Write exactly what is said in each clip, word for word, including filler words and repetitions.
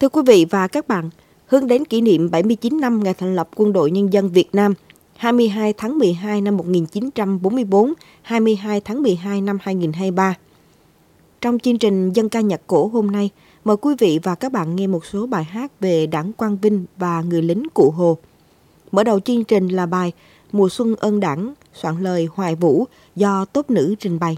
Thưa quý vị và các bạn, hướng đến kỷ niệm bảy mươi chín năm ngày thành lập Quân đội Nhân dân Việt Nam, hai mươi hai tháng mười hai năm một nghìn chín trăm bốn mươi tư, hai mươi hai tháng mười hai năm hai nghìn không trăm hai mươi ba. Trong chương trình dân ca nhạc cổ hôm nay, mời quý vị và các bạn nghe một số bài hát về Đảng Quang Vinh và người lính Cụ Hồ. Mở đầu chương trình là bài Mùa Xuân Ơn Đảng, soạn lời Hoài Vũ do Tốt Nữ trình bày.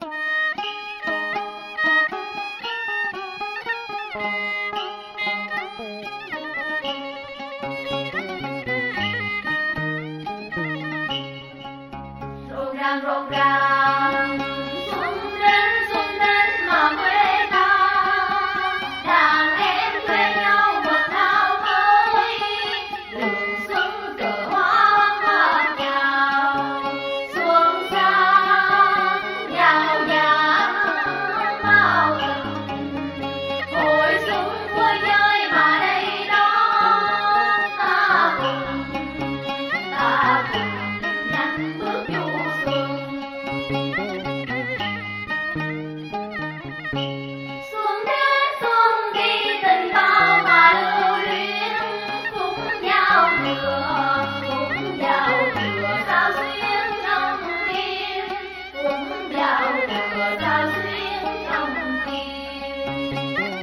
Rộn ràng xuân đến xuân đến mà quê ta, đàn em thuê nhau vật thao mới, đường xuân cờ hoa hoa chào, xuân sang giàu dã bao lần, hội xuân vui chơi mà đây đó, ta cùng ta cùng nhanh bước vô xuân. Xuân đến xuân đi tình bao mà lưu luyến, cũng giao thừa cũng giao thừa sao xuyên trong tim, cũng giao thừa sao xuyên trong tim.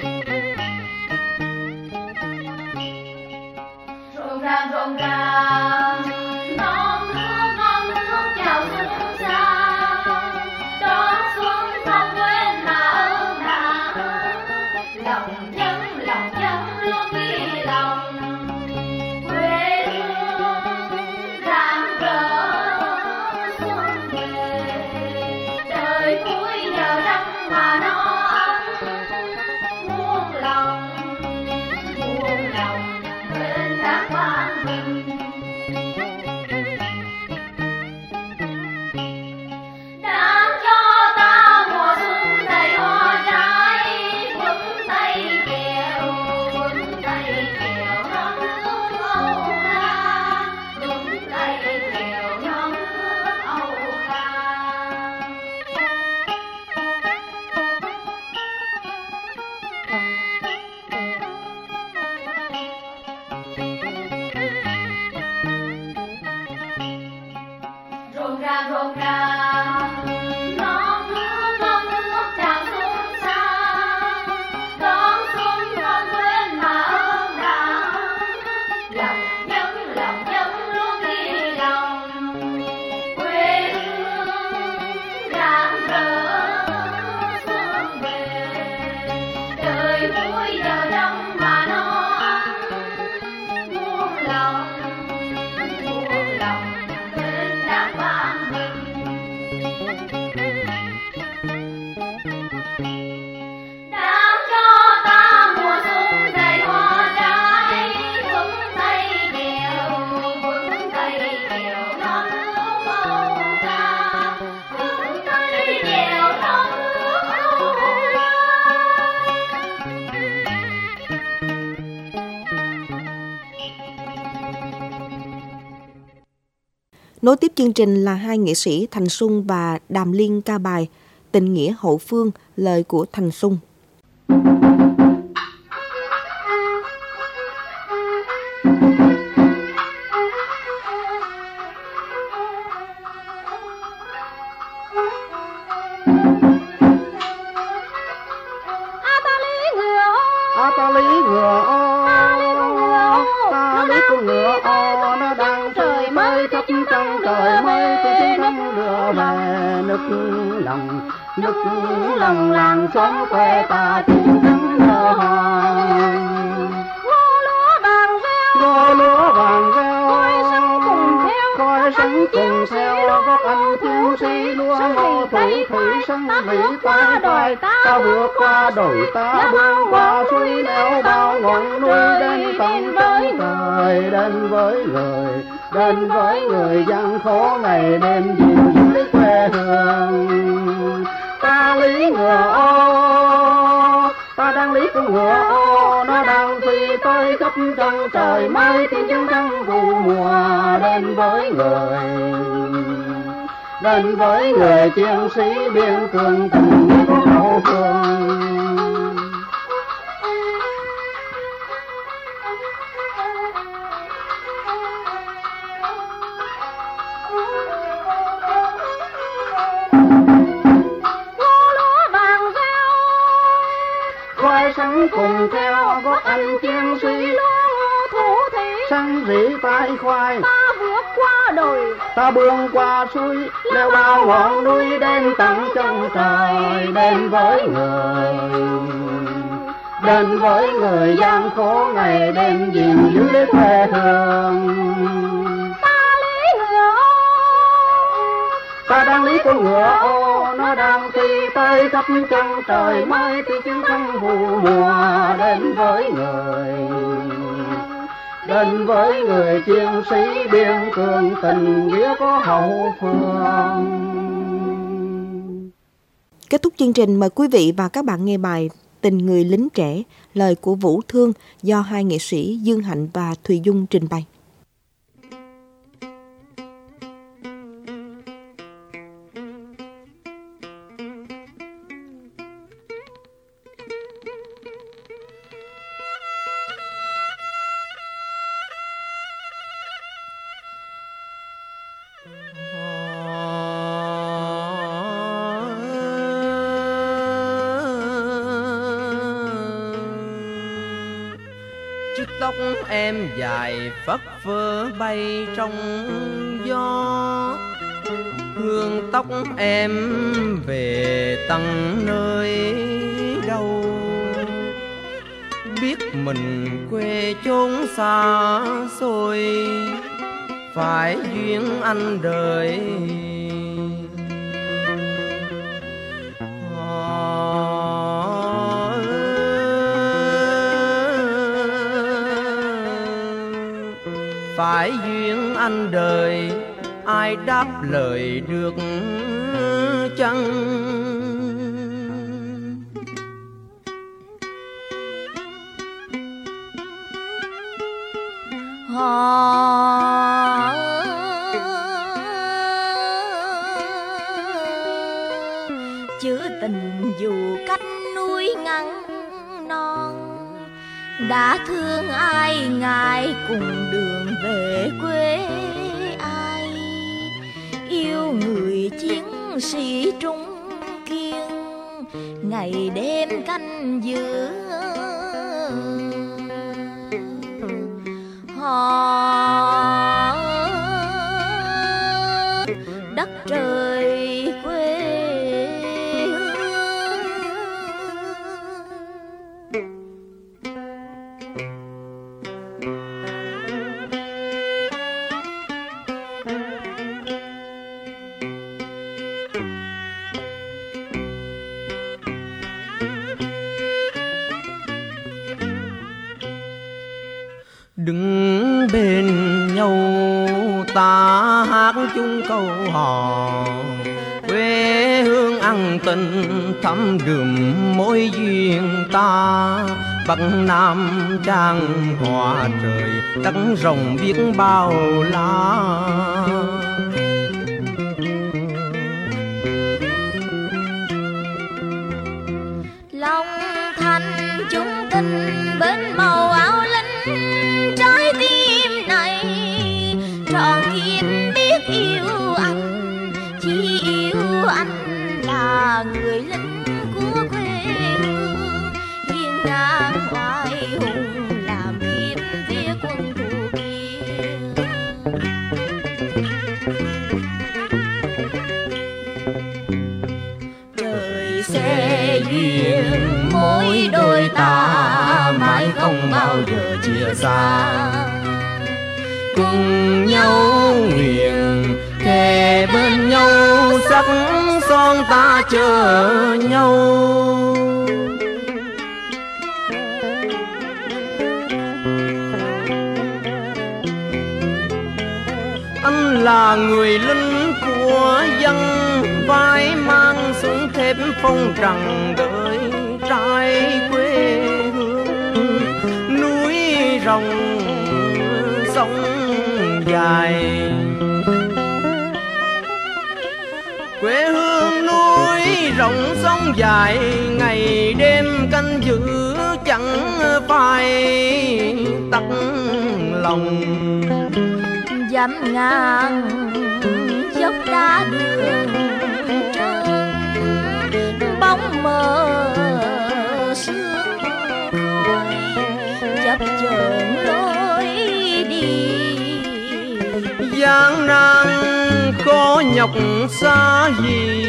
Rộn ràng rộn ràng non nước non nước chào xuân sang, đón xuân không quên mà ơn đảng, lòng dân lòng dân luôn ghi lòng, quê hương rạng rỡ xuân về, đời vui nhờ năm mà nó ấm, muôn lòng muôn lòng quên Đảng Quang Vinh. Đảng cho ta mùa xuân đầy hoa trái, quấn tay kẹo quấn tay kẹo non nước Âu ca, quấn tay kẹo non nước Âu ca. Rộn ràng rộn ràng non nước non nước chào xuân sang, đón xuân không quên mà ơn đảng, lòng dân lòng dân luôn ghi lòng, quê hương rạng rỡ xuân về, đời vui giờ đông mà nó ấm, muôn lòng muôn lòng quên Đảng Quang Vinh. Đảng cho ta mùa xuân đầy hoa trái, quấn tay kẹo quấn tay kẹo non nước Âu ca, quấn tay kẹo non nước Âu ca. Nối tiếp chương trình là hai nghệ sĩ Thành Xuân và Đàm Liên ca bài Tình Nghĩa Hậu Phương, lời của Thành Xuân. A ta lý ngựa ô, À, ta lý ngựa ô, ta lý con ngựa ô, nó đang trời mới thấp trăng trời mới tôi thăm lửa về nức lòng nức lòng làng xóm quê ta tiếng thắng nở hoàng. ngô lúa vàng reo, Ngô lúa vàng reo, coi sân cùng theo, coi sân cùng theo, gót anh thiếu sĩ lúa ngô thủy thủy sân mỹ qua đồi ta vượt qua đồi ta băng qua suối nẻo bao ngọn núi đến tận với trời, đến với người đến với người gian khổ ngày đêm gìn giữ quê hương. Ta lý ngựa ô, ta đang lý con ngựa ô, nó đang phi tới khắp chân trời mới tiếng chiến thắng vụ mùa đến với người đến với người chiến sĩ biên cương tình của hậu phương. cùng theo gót anh chiến sĩ thủ thị săn rỉ tay khoai. Ta vượt qua đồi, ta bươn qua suối, leo bao ngọn núi đến tận chân trời, đến với người, đến với người gian khổ ngày đêm gìn giữ quê hương. Ta lý ngựa, ta đang lý con ngựa ô, nó đang đi tới khắp chân trời mới đi chiến thắng vụ mùa. Đến với người, đến với người chiến sĩ biên cương tình nghĩa có hậu phương. Kết thúc chương trình, mời quý vị và các bạn nghe bài Tình người lính trẻ, lời của Vũ Thương do hai nghệ sĩ Dương Hạnh và Thùy Dung trình bày. Tóc em dài phất phơ bay trong gió, hương tóc em về tận nơi đâu. Biết mình quê chốn xa xôi, phải duyên anh đời. Phải duyên anh đời, ai đáp lời được chăng? Họ chữ tình dù cách núi ngắn non, đã thương ai ngại cùng đường về quê ai. Yêu người chiến sĩ trung kiên, ngày đêm canh giữ. Họ đất trời quê đứng bên nhau ta hát chung câu hò. Quê hương ăn tình thắm đượm mối duyên ta. Bắc Nam trang hoa trời, đất rồng biết bao la. Long Thành chung tình bên màu áo lính, trái tim này trọn kiếp biết yêu anh, chỉ yêu anh là người lính của quê hương. Hiên ngang oai hùng làm kiếm phía quân thù kia. Trời sẽ duyên mỗi đôi ta, mãi không bao giờ chia xa. Cùng nhau nguyện thề bên nhau, sắc son ta chờ nhau. Anh là người lính của dân, vai mang súng thép phong trần đời trai quê hương. Núi rồng sông dài, quê hương núi rộng sông dài, ngày đêm canh giữ chẳng phải tắt lòng. Dặm ngàn dốc đá đường trơn, bóng mờ sương chập chờn lối đi. gian nan khó nhọc xa gì,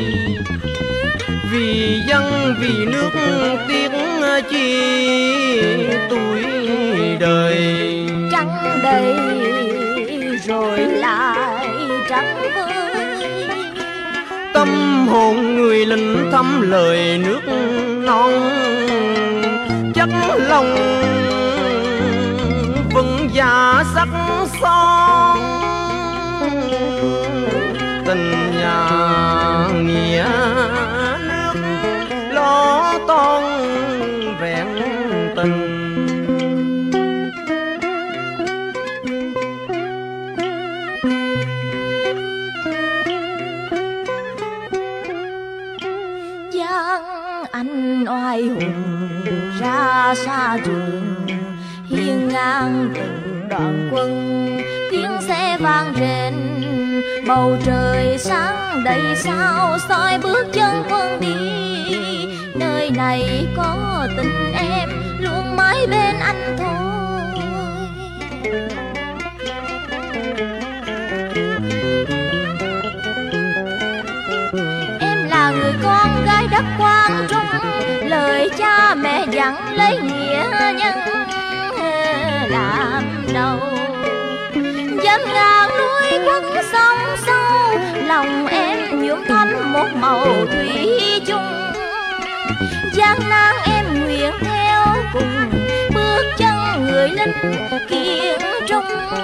vì dân vì nước tiếc chi tuổi đời. Trắng đầy rồi lại trắng vơi, Tâm hồn người lính thăm lời nước non, chắc lòng vẫn già sắc son. Tình nhà nghĩa nước lo toan vẹn tình. Giang anh oai hùng ra xa trường, hiên ngang từng đoàn quân. Tiếng xe vang rền, bầu trời sáng đầy sao soi bước chân quân đi. Nơi này có tình em luôn mãi bên anh thôi. Em là người con gái đất Quang Trung, lời cha mẹ dặn lấy nghĩa nhân làm đầu. Dân ngàn núi quất sông sâu, lòng em nhuộm thắm một màu thủy chung. Gian nan em nguyện theo cùng bước chân người lính kiên trung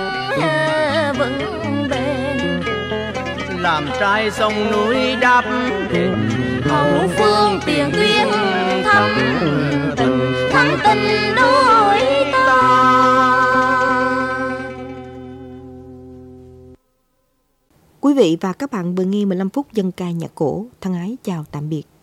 vững bền. Làm trai sông núi đáp đền, Hậu phương tiền tuyến thắm tình, thắm tình đôi ta. Quý vị và các bạn vừa nghe mười lăm phút dân ca nhạc cổ. Thân ái chào tạm biệt.